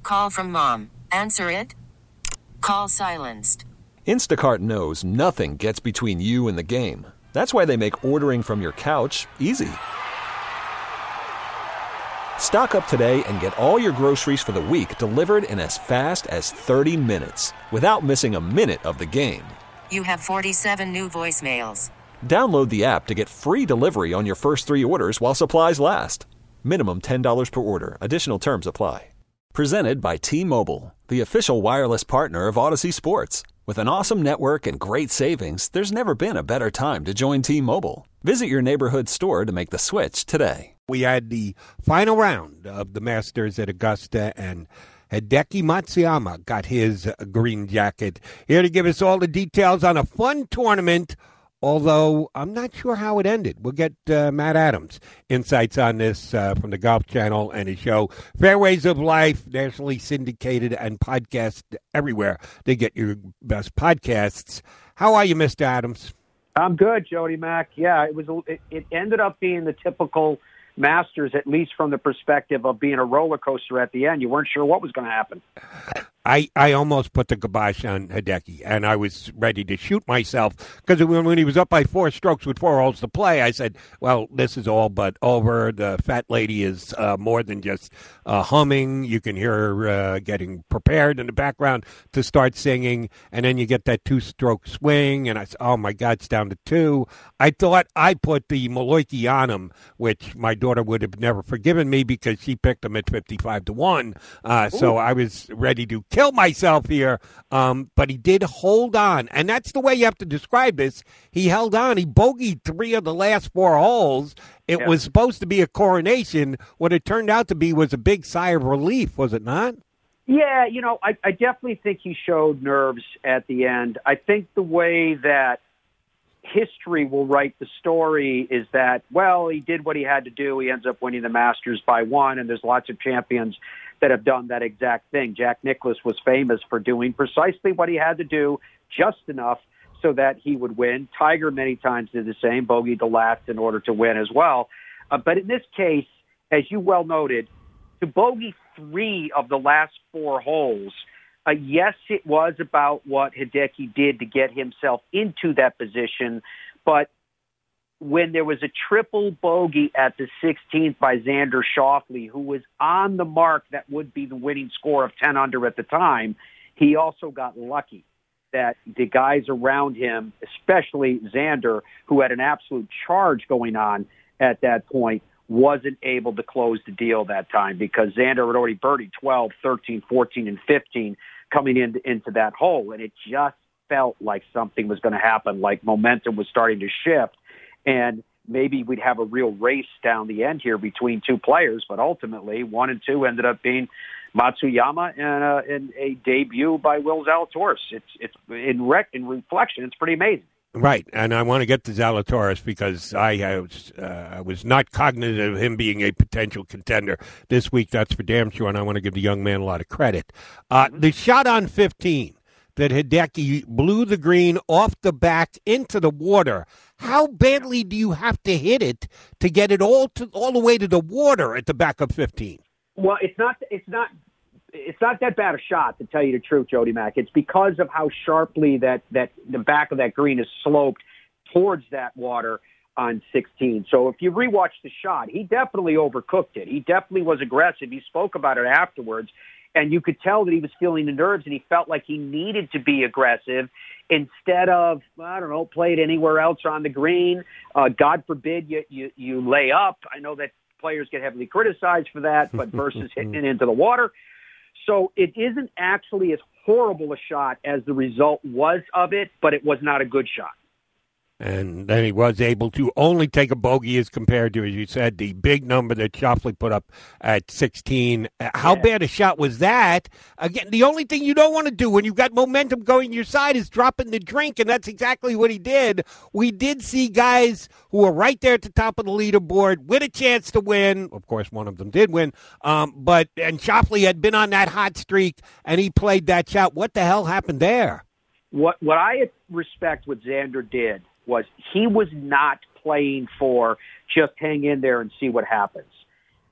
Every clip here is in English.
Call from mom. Answer it. Call silenced. Instacart knows nothing gets between you and the game. That's why they make ordering from your couch easy. Stock up today and get all your groceries for the week delivered in as fast as 30 minutes without missing a minute of the game. You have 47 new voicemails. Download the app to get free delivery on your first 3 orders while supplies last. Minimum $10 per order. Additional terms apply. Presented by T-Mobile, the official wireless partner of Odyssey Sports. With an awesome network and great savings, there's never been a better time to join T-Mobile. Visit your neighborhood store to make the switch today. We had the final round of the Masters at Augusta, and Hideki Matsuyama got his green jacket. Here to give us all the details on a fun tournament, although I'm not sure how it ended. We'll get Matt Adams' insights on this from the Golf Channel and his show, Fairways of Life, nationally syndicated and podcast everywhere. They get your best podcasts. How are you, Mr. Adams? I'm good, Jody Mack. Yeah, it ended up being the typical Masters, at least from the perspective of being a roller coaster at the end. You weren't sure what was going to happen. I almost put the kibosh on Hideki, and I was ready to shoot myself because when he was up by 4 strokes with 4 holes to play, I said, well, this is all but over. The fat lady is more than just humming. You can hear her getting prepared in the background to start singing, and then you get that 2-stroke swing, and I said, oh, my God, it's down to 2. I thought I put the Maloiki on him, which my daughter would have never forgiven me because she picked him at 55-1. So I was ready to kill myself here, but he did hold on, and that's the way you have to describe this. He held on. He bogeyed 3 of the last 4 holes. It was supposed to be a coronation. What it turned out to be was a big sigh of relief, was it not? Yeah, I definitely think he showed nerves at the end. I think the way that history will write the story is that, well, he did what he had to do. He ends up winning the Masters by 1, and there's lots of champions that have done that exact thing. Jack Nicklaus was famous for doing precisely what he had to do, just enough so that he would win. Tiger many times did the same, bogeyed the last in order to win as well. But in this case, as you well noted, to bogey 3 of the last 4 holes, yes, it was about what Hideki did to get himself into that position, but when there was a triple bogey at the 16th by Xander Schauffele, who was on the mark that would be the winning score of 10 under at the time, he also got lucky that the guys around him, especially Xander, who had an absolute charge going on at that point, wasn't able to close the deal that time because Xander had already birdied 12, 13, 14, and 15 coming into that hole, and it just felt like something was going to happen, like momentum was starting to shift. And maybe we'd have a real race down the end here between 2 players, but ultimately 1 and 2 ended up being Matsuyama and a debut by Will Zalatoris. It's in reflection, it's pretty amazing. Right, and I want to get to Zalatoris because I was not cognizant of him being a potential contender this week. That's for damn sure, and I want to give the young man a lot of credit. The shot on 15 that Hideki blew the green off the back into the water. How badly do you have to hit it to get it all the way to the water at the back of 15? Well, it's not that bad a shot, to tell you the truth, Jody Mack. It's because of how sharply that the back of that green is sloped towards that water on 16. So if you rewatch the shot, he definitely overcooked it. He definitely was aggressive. He spoke about it afterwards. And you could tell that he was feeling the nerves and he felt like he needed to be aggressive instead of, play it anywhere else on the green. God forbid you lay up. I know that players get heavily criticized for that, but versus hitting it into the water. So it isn't actually as horrible a shot as the result was of it, but it was not a good shot. And then he was able to only take a bogey as compared to, as you said, the big number that Schauffele put up at 16. How bad a shot was that? Again, the only thing you don't want to do when you've got momentum going your side is dropping the drink, and that's exactly what he did. We did see guys who were right there at the top of the leaderboard with a chance to win. Of course, one of them did win. And Schauffele had been on that hot streak, and he played that shot. What the hell happened there? What I respect what Xander did was he was not playing for just hang in there and see what happens.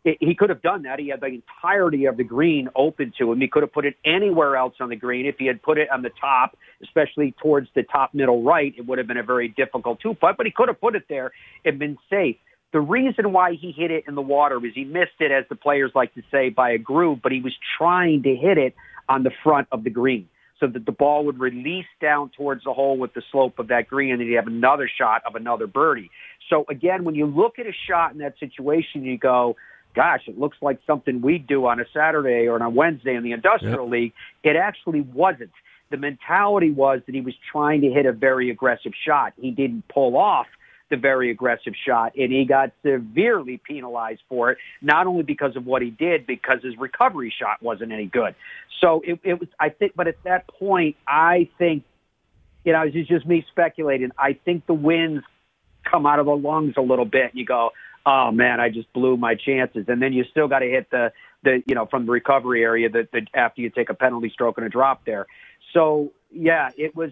he could have done that. He had the entirety of the green open to him. He could have put it anywhere else on the green. If he had put it on the top, especially towards the top middle right, it would have been a very difficult two-putt, but he could have put it there and been safe. The reason why he hit it in the water was he missed it, as the players like to say, by a groove, but he was trying to hit it on the front of the green so that the ball would release down towards the hole with the slope of that green, and then you have another shot of another birdie. So, again, when you look at a shot in that situation, you go, gosh, it looks like something we'd do on a Saturday or on a Wednesday in the Industrial League. It actually wasn't. The mentality was that he was trying to hit a very aggressive shot. He didn't pull off the very aggressive shot, and he got severely penalized for it, not only because of what he did, because his recovery shot wasn't any good. So it was, I think, but at that point, I think, it's just me speculating. I think the winds come out of the lungs a little bit, and you go, oh man, I just blew my chances. And then you still got to hit the from the recovery area that after you take a penalty stroke and a drop there. So yeah, it was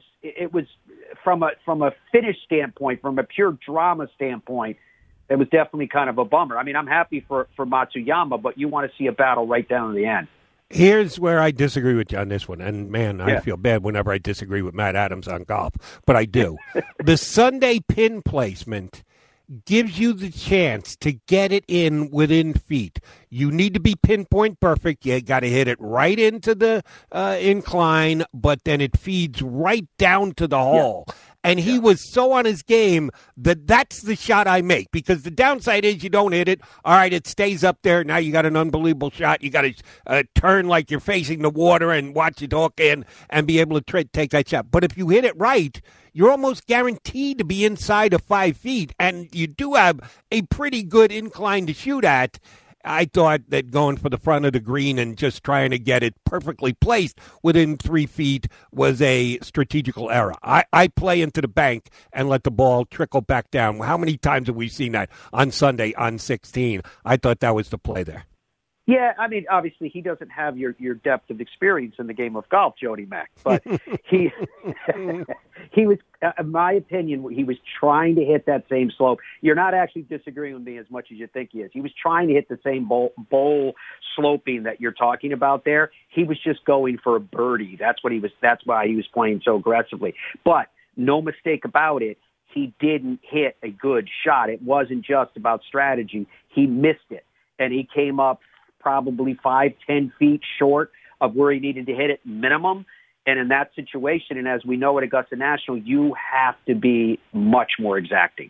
from a finish standpoint, from a pure drama standpoint, it was definitely kind of a bummer. I mean, I'm happy for Matsuyama, but you want to see a battle right down to the end. Here's where I disagree with you on this one. And, man, I feel bad whenever I disagree with Matt Adams on golf, but I do. The Sunday pin placement gives you the chance to get it in within feet. You need to be pinpoint perfect. You got to hit it right into the incline, but then it feeds right down to the hole. Yeah. And he was so on his game that that's the shot I make, because the downside is you don't hit it. All right, it stays up there. Now you got an unbelievable shot. You got to turn like you're facing the water and watch it hook in and be able to take that shot. But if you hit it right, you're almost guaranteed to be inside of 5 feet, and you do have a pretty good incline to shoot at. I thought that going for the front of the green and just trying to get it perfectly placed within 3 feet was a strategical error. I play into the bank and let the ball trickle back down. How many times have we seen that on Sunday on 16? I thought that was the play there. Yeah, I mean, obviously he doesn't have your depth of experience in the game of golf, Jody Mack, but he was, in my opinion, he was trying to hit that same slope. You're not actually disagreeing with me as much as you think he is. He was trying to hit the same bowl sloping that you're talking about there. He was just going for a birdie. That's why he was playing so aggressively. But no mistake about it, he didn't hit a good shot. It wasn't just about strategy. He missed it, and he came up probably 5-10 feet short of where he needed to hit it minimum. And in that situation, and as we know at Augusta National, you have to be much more exacting.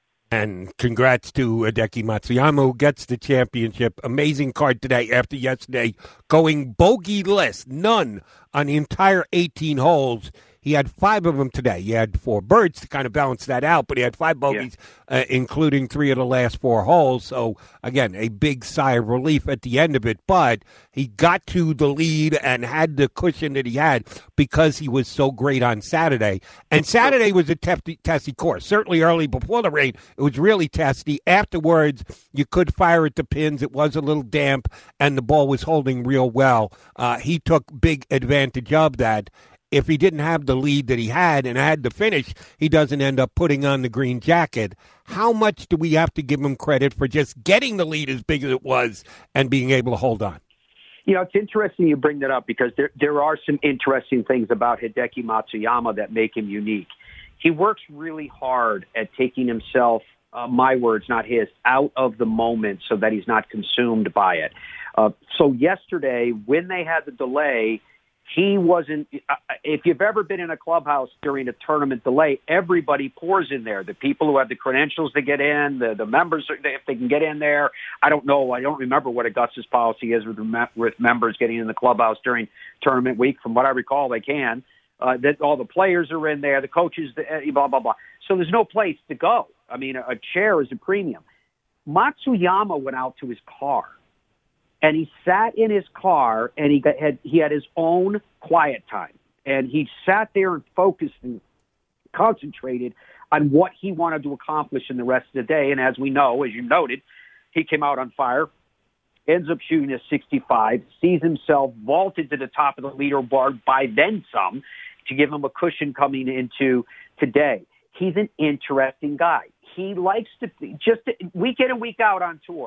And congrats to Hideki Matsuyama, who gets the championship. Amazing card today after yesterday going bogey-less, none on the entire 18 holes. He had 5 of them today. He had 4 birds to kind of balance that out, but he had 5 bogeys, including 3 of the last 4 holes. So, again, a big sigh of relief at the end of it. But he got to the lead and had the cushion that he had because he was so great on Saturday. And Saturday was a testy course. Certainly early before the rain, it was really testy. Afterwards, you could fire at the pins. It was a little damp, and the ball was holding real well. He took big advantage of that. If he didn't have the lead that he had and had the finish, he doesn't end up putting on the green jacket. How much do we have to give him credit for just getting the lead as big as it was and being able to hold on? You know, it's interesting you bring that up because there are some interesting things about Hideki Matsuyama that make him unique. He works really hard at taking himself, my words, not his, out of the moment so that he's not consumed by it. So yesterday, when they had the delay, he wasn't, if you've ever been in a clubhouse during a tournament delay, everybody pours in there. The people who have the credentials to get in, the members, if they can get in there. I don't know. I don't remember what Augusta's policy is with members getting in the clubhouse during tournament week. From what I recall, they can. That all the players are in there, the coaches, blah, blah, blah. So there's no place to go. I mean, a chair is a premium. Matsuyama went out to his car. And he sat in his car, and he had his own quiet time. And he sat there and focused and concentrated on what he wanted to accomplish in the rest of the day. And as we know, as you noted, he came out on fire, ends up shooting a 65, sees himself vaulted to the top of the leaderboard by then some to give him a cushion coming into today. He's an interesting guy. He likes to, just week in and week out on tour,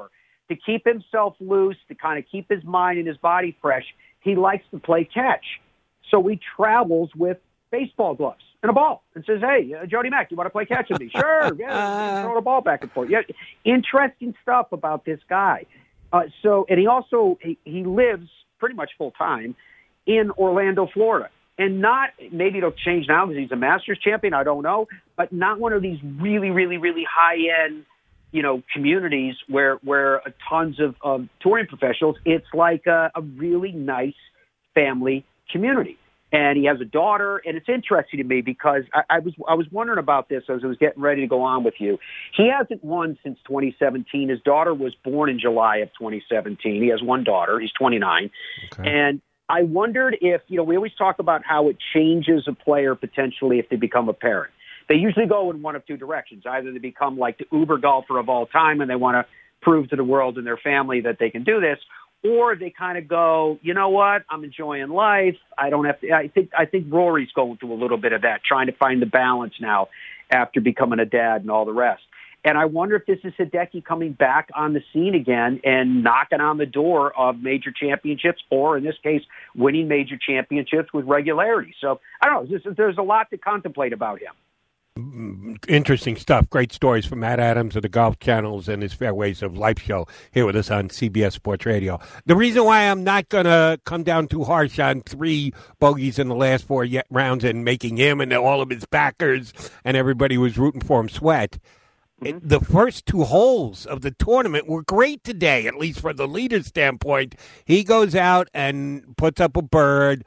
to keep himself loose, to kind of keep his mind and his body fresh, he likes to play catch. So he travels with baseball gloves and a ball and says, hey, Jody Mack, you want to play catch with me? Sure, yeah, throw the ball back and forth. Yeah, interesting stuff about this guy. And he lives pretty much full time in Orlando, Florida. And not, maybe it'll change now because he's a Masters champion, I don't know, but not one of these really, really, really high-end, communities where tons of touring professionals. It's like a really nice family community. And he has a daughter, and it's interesting to me because I was wondering about this as I was getting ready to go on with you. He hasn't won since 2017. His daughter was born in July of 2017. He has one daughter. He's 29. Okay. And I wondered if, we always talk about how it changes a player potentially if they become a parent. They usually go in one of two directions. Either they become like the uber golfer of all time and they want to prove to the world and their family that they can do this, or they kind of go, you know what, I'm enjoying life. I don't have to. I think Rory's going through a little bit of that, trying to find the balance now after becoming a dad and all the rest. And I wonder if this is Hideki coming back on the scene again and knocking on the door of major championships, or in this case, winning major championships with regularity. So I don't know. There's a lot to contemplate about him. Interesting stuff. Great stories from Matt Adams of the Golf Channels and his Fairways of Life show here with us on CBS Sports Radio. The reason why I'm not going to come down too harsh on 3 bogeys in the last 4 rounds and making him and all of his backers and everybody who was rooting for him sweat, the first 2 holes of the tournament were great today, at least from the leader's standpoint. He goes out and puts up a bird.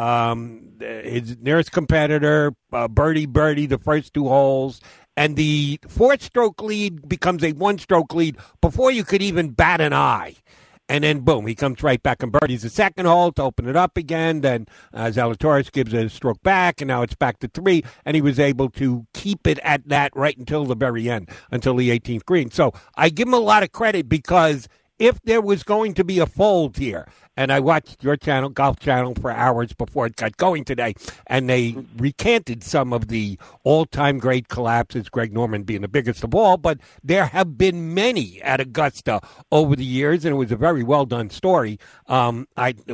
His nearest competitor, birdie, the first 2 holes. And the 4-stroke lead becomes a 1-stroke lead before you could even bat an eye. And then, boom, he comes right back and birdies the second hole to open it up again. Then Zalatoris gives a stroke back, and now it's back to 3. And he was able to keep it at that right until the very end, until the 18th green. So I give him a lot of credit because if there was going to be a fold here, and I watched your channel, Golf Channel, for hours before it got going today, and they recanted some of the all-time great collapses, Greg Norman being the biggest of all, but there have been many at Augusta over the years, and it was a very well-done story. When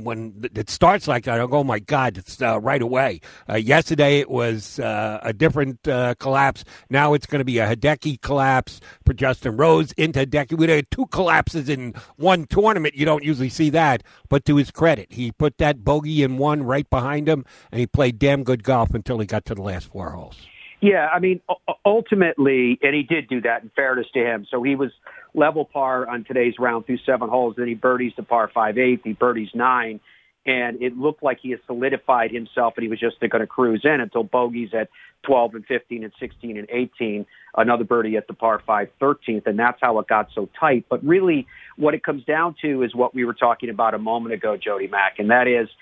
it starts like that, I go, oh, my God, it's right away. Yesterday it was a different collapse. Now it's going to be a Hideki collapse for Justin Rose into Hideki. We had 2 collapses in one tournament. You don't usually see that. But to his credit, he put that bogey in 1 right behind him, and he played damn good golf until he got to the last 4 holes. Yeah, I mean, ultimately, and he did do that in fairness to him. So he was level par on today's round through 7 holes. Then he birdies the par 5/8. He birdies 9. And it looked like he had solidified himself, and he was just going to cruise in until bogeys at 12 and 15 and 16 and 18, another birdie at the par 5 13th, and that's how it got so tight. But really, what it comes down to is what we were talking about a moment ago, Jody Mack, and that is,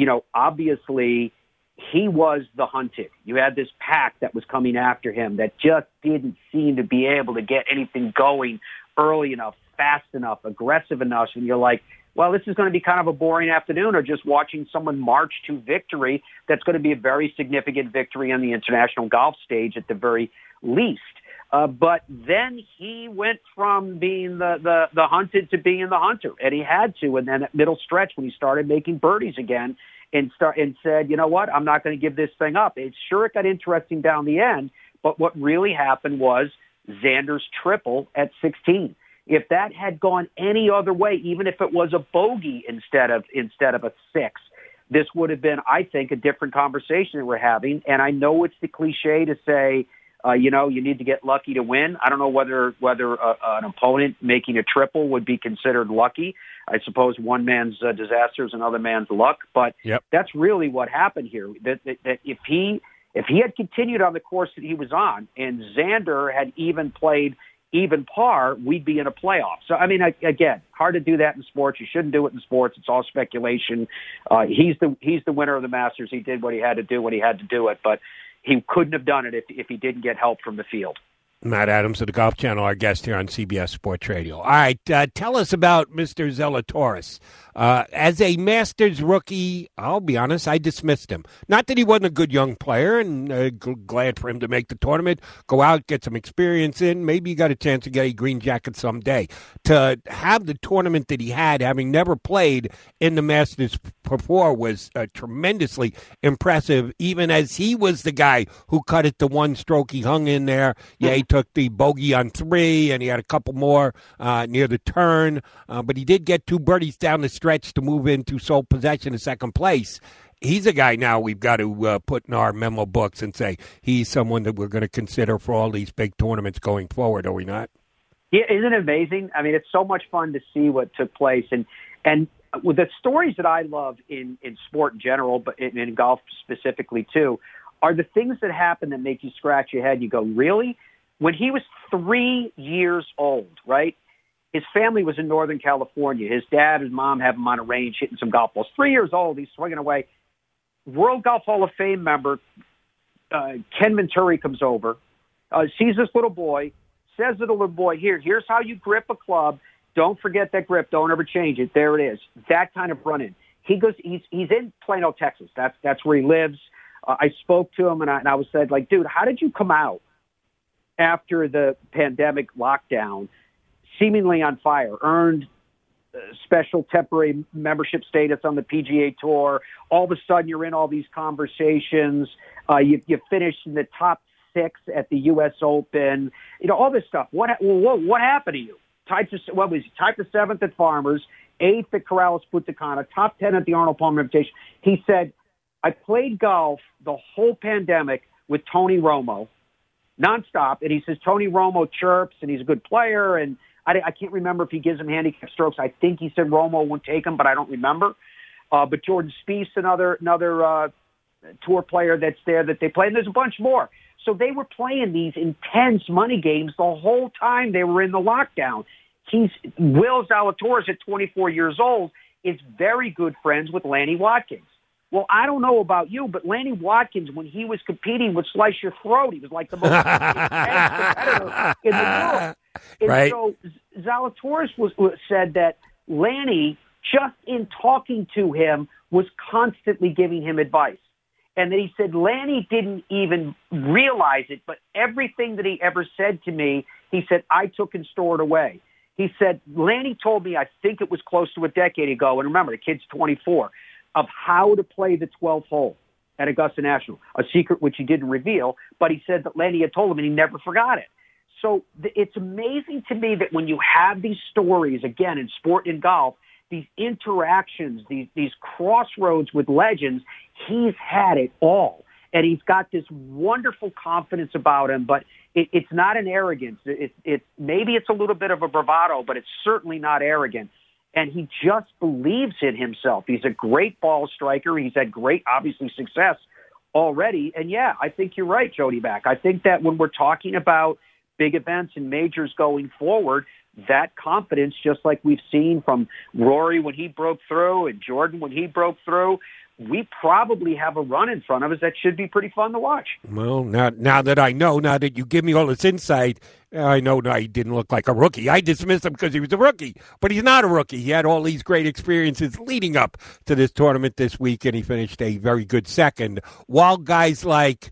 obviously he was the hunted. You had this pack that was coming after him that just didn't seem to be able to get anything going early enough, fast enough, aggressive enough, and you're like, well, this is going to be kind of a boring afternoon, or just watching someone march to victory. That's going to be a very significant victory on the international golf stage at the very least. But then he went from being the hunted to being the hunter, and he had to. And then at middle stretch, when he started making birdies again, and said, you know what, I'm not going to give this thing up. It got interesting down the end, but what really happened was Xander's triple at 16. If that had gone any other way, even if it was a bogey instead of a 6, this would have been, I think, a different conversation that we're having. And I know it's the cliche to say, you need to get lucky to win. I don't know whether an opponent making a triple would be considered lucky. I suppose one man's disaster is another man's luck, but That's really what happened here. That if he had continued on the course that he was on, and Xander had even played even par, we'd be in a playoff. So, I mean, again, hard to do that in sports. You shouldn't do it in sports. It's all speculation. He's the winner of the Masters. He did what he had to do when he had to do it, but he couldn't have done it if he didn't get help from the field. Matt Adams of the Golf Channel, our guest here on CBS Sports Radio. All right, tell us about Mr. Zalatoris. As a Masters rookie, I'll be honest, I dismissed him. Not that he wasn't a good young player, and glad for him to make the tournament, go out, get some experience in. Maybe he got a chance to get a green jacket someday. To have the tournament that he had, having never played in the Masters before, was tremendously impressive, even as he was the guy who cut it to one stroke. He hung in there. Yeah, he took the bogey on 3, and he had a couple more near the turn. But he did get 2 birdies down the stretch to move into sole possession of second place. He's a guy now we've got to put in our memo books and say he's someone that we're going to consider for all these big tournaments going forward, are we not? Yeah, isn't it amazing? I mean, it's so much fun to see what took place. And with the stories that I love in sport in general, but in golf specifically too, are the things that happen that make you scratch your head. You go, really? When he was 3 years old, right? His family was in Northern California. His dad and mom have him on a range hitting some golf balls. 3 years old, he's swinging away. World Golf Hall of Fame member Ken Venturi comes over, sees this little boy, says to the little boy, here's how you grip a club. Don't forget that grip. Don't ever change it. There it is. That kind of run-in. He goes. He's in Plano, Texas. That's where he lives. I spoke to him, and I was said, like, dude, how did you come out after the pandemic lockdown, seemingly on fire, earned special temporary membership status on the PGA Tour. All of a sudden, you're in all these conversations. You finished in the top 6 at the U.S. Open. You know, all this stuff. What happened to you? Tied for 7th at Farmers, 8th at Corrales Punta Cana, top 10 at the Arnold Palmer Invitation. He said, I played golf the whole pandemic with Tony Romo, nonstop. And he says Tony Romo chirps, and he's a good player. And I can't remember if he gives him handicap strokes. I think he said Romo won't take him, but I don't remember. But Jordan Spieth, another tour player that's there that they play, and there's a bunch more. So they were playing these intense money games the whole time they were in the lockdown. Will Zalatoris, at 24 years old, is very good friends with Lanny Watkins. Well, I don't know about you, but Lanny Watkins, when he was competing, would slice your throat. He was like the most intense competitor in the world. And right. So Zalatoris said that Lanny, just in talking to him, was constantly giving him advice. And then he said Lanny didn't even realize it, but everything that he ever said to me, he said, I took and stored away. He said, Lanny told me, I think it was close to a decade ago, and remember, the kid's 24, of how to play the 12th hole at Augusta National, a secret which he didn't reveal, but he said that Lanny had told him and he never forgot it. So it's amazing to me that when you have these stories, again, in sport and golf, these interactions, these crossroads with legends, he's had it all. And he's got this wonderful confidence about him, but it's not an arrogance. Maybe it's a little bit of a bravado, but it's certainly not arrogant. And he just believes in himself. He's a great ball striker. He's had great, obviously, success already. And, yeah, I think you're right, Jody Back. I think that when we're talking about big events and majors going forward, that confidence, just like we've seen from Rory when he broke through and Jordan when he broke through, we probably have a run in front of us that should be pretty fun to watch. Well, now that you give me all this insight, I know now he didn't look like a rookie. I dismissed him because he was a rookie, but he's not a rookie. He had all these great experiences leading up to this tournament this week, and he finished a very good second. While guys like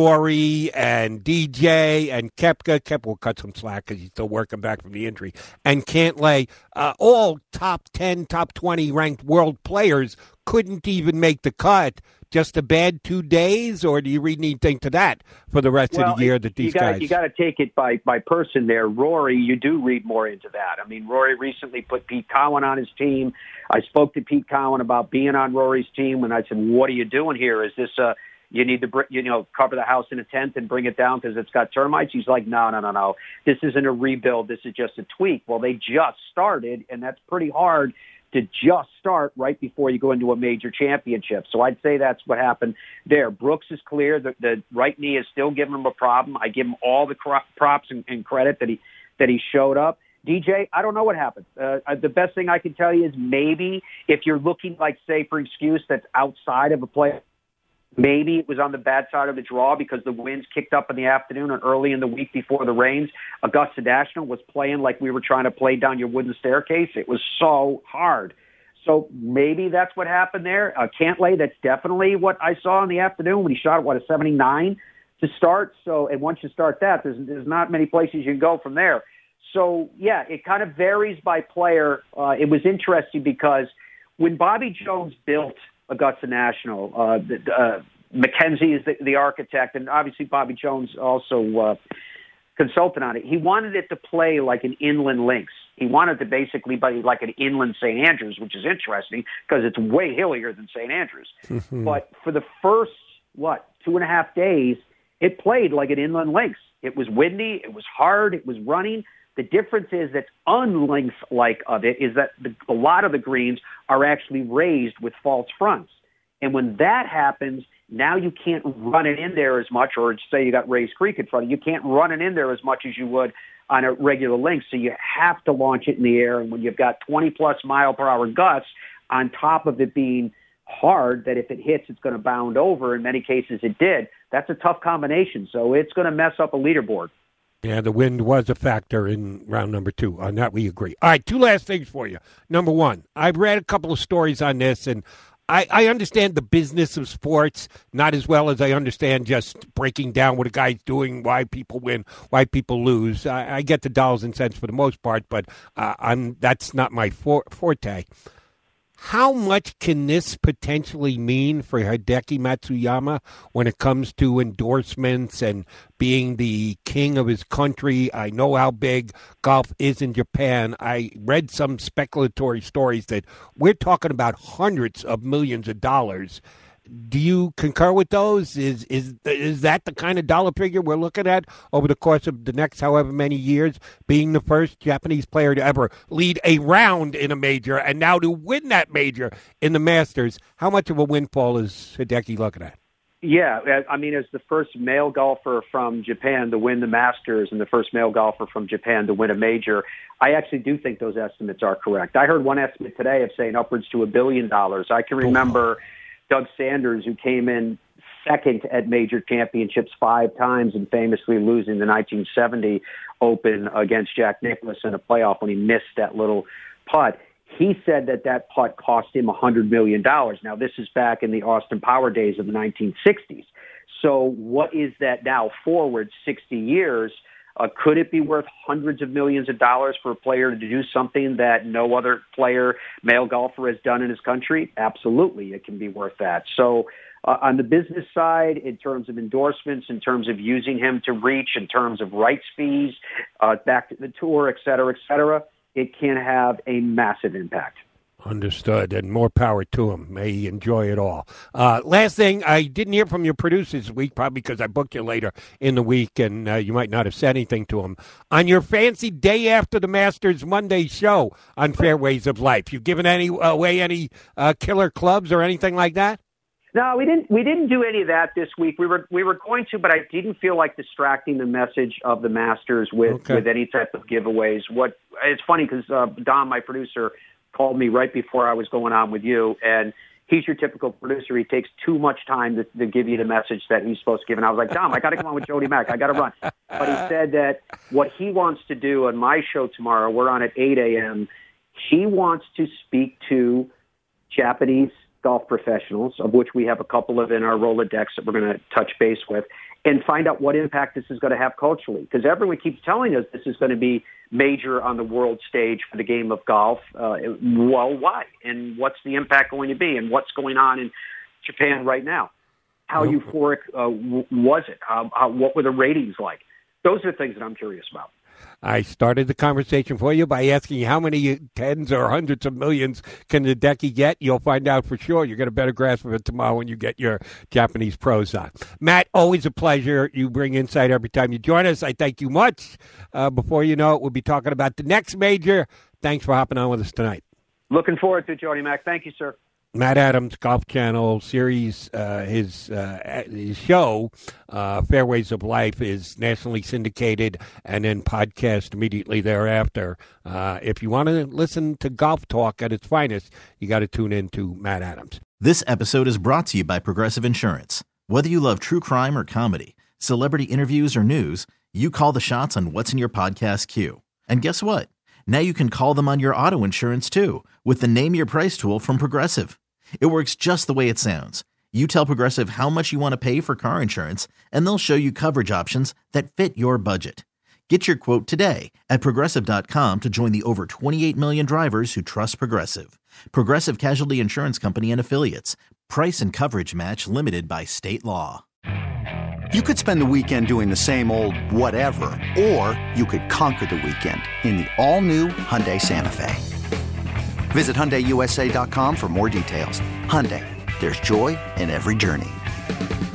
Rory and DJ and Koepka will cut some slack because he's still working back from the injury, and Cantlay, all top 10, top 20 ranked world players, couldn't even make the cut. Just a bad 2 days, or do you read anything to that for the rest of the year that these guys? You got to take it by person there. Rory, you do read more into that. I mean, Rory recently put Pete Cowan on his team. I spoke to Pete Cowan about being on Rory's team, and I said, what are you doing here? Is this you need to cover the house in a tent and bring it down because it's got termites? He's like, no. This isn't a rebuild. This is just a tweak. Well, they just started, and that's pretty hard to just start right before you go into a major championship. So I'd say that's what happened there. Brooks is clear. The right knee is still giving him a problem. I give him all the props and credit that he showed up. DJ, I don't know what happened. The best thing I can tell you is maybe if you're looking, like, say, for excuse that's outside of a play, Maybe it was on the bad side of the draw because the winds kicked up in the afternoon and early in the week before the rains. Augusta National was playing like we were trying to play down your wooden staircase. It was so hard. So maybe that's what happened there. Cantlay, that's definitely what I saw in the afternoon when he shot, a 79 to start. So, and once you start that, there's not many places you can go from there. So, yeah, it kind of varies by player. It was interesting because when Bobby Jones built Augusta National, McKenzie is the architect, and obviously Bobby Jones also consulted on it. He wanted it to play like an inland links. He wanted to basically be like an inland St. Andrews, which is interesting because it's way hillier than St. Andrews. But for the first, 2.5 days, it played like an inland links. It was windy, it was hard, it was running. The difference is that unlinks-like of it is that a lot of the greens are actually raised with false fronts. And when that happens, now you can't run it in there as much, or say you got raised creek in front of you, you can't run it in there as much as you would on a regular link. So you have to launch it in the air. And when you've got 20-plus mile-per-hour gusts on top of it being hard, that if it hits, it's going to bound over. In many cases, it did. That's a tough combination. So it's going to mess up a leaderboard. Yeah, the wind was a factor in round number 2. On that, we agree. All right, 2 last things for you. Number 1, I've read a couple of stories on this, and I understand the business of sports not as well as I understand just breaking down what a guy's doing, why people win, why people lose. I get the dollars and cents for the most part, but that's not my forte. How much can this potentially mean for Hideki Matsuyama when it comes to endorsements and being the king of his country? I know how big golf is in Japan. I read some speculatory stories that we're talking about hundreds of millions of dollars. Do you concur with those? Is that the kind of dollar figure we're looking at over the course of the next however many years, being the first Japanese player to ever lead a round in a major and now to win that major in the Masters? How much of a windfall is Hideki looking at? Yeah, I mean, as the first male golfer from Japan to win the Masters and the first male golfer from Japan to win a major, I actually do think those estimates are correct. I heard one estimate today of saying upwards to $1 billion. I can remember Doug Sanders, who came in second at major championships 5 times and famously losing the 1970 Open against Jack Nicklaus in a playoff when he missed that little putt. He said that putt cost him $100 million. Now, this is back in the Austin Power days of the 1960s. So what is that now forward 60 years? Could it be worth hundreds of millions of dollars for a player to do something that no other player, male golfer, has done in his country? Absolutely, it can be worth that. So on the business side, in terms of endorsements, in terms of using him to reach, in terms of rights fees, back to the tour, et cetera, it can have a massive impact. Understood, and more power to him. May he enjoy it all. Last thing, I didn't hear from your producers this week, probably because I booked you later in the week, and you might not have said anything to him. On your fancy day after the Masters Monday show on Fairways of Life, you given away any killer clubs or anything like that? No, we didn't do any of that this week. We were going to, but I didn't feel like distracting the message of the Masters with any type of giveaways. It's funny because Dom, my producer, called me right before I was going on with you, and he's your typical producer. He takes too much time to give you the message that he's supposed to give. And I was like, Dom, I got to come on with Jody Mack. I got to run. But he said that what he wants to do on my show tomorrow, we're on at 8 a.m., he wants to speak to Japanese golf professionals, of which we have a couple of in our Rolodex that we're going to touch base with, and find out what impact this is going to have culturally. Because everyone keeps telling us this is going to be major on the world stage for the game of golf. Well, why? And what's the impact going to be? And what's going on in Japan right now? How euphoric was it? What were the ratings like? Those are the things that I'm curious about. I started the conversation for you by asking how many tens or hundreds of millions can Hideki get. You'll find out for sure. You'll get a better grasp of it tomorrow when you get your Japanese pros on. Matt, always a pleasure. You bring insight every time you join us. I thank you much. Before you know it, we'll be talking about the next major. Thanks for hopping on with us tonight. Looking forward to it, Jody Mack. Thank you, sir. Matt Adams Golf Channel series, his show, Fairways of Life, is nationally syndicated and then podcast immediately thereafter. If you want to listen to golf talk at its finest, you got to tune in to Matt Adams. This episode is brought to you by Progressive Insurance. Whether you love true crime or comedy, celebrity interviews or news, you call the shots on what's in your podcast queue. And guess what? Now you can call them on your auto insurance too with the Name Your Price tool from Progressive. It works just the way it sounds. You tell Progressive how much you want to pay for car insurance, and they'll show you coverage options that fit your budget. Get your quote today at Progressive.com to join the over 28 million drivers who trust Progressive. Progressive Casualty Insurance Company and Affiliates. Price and coverage match limited by state law. You could spend the weekend doing the same old whatever, or you could conquer the weekend in the all-new Hyundai Santa Fe. Visit HyundaiUSA.com for more details. Hyundai, there's joy in every journey.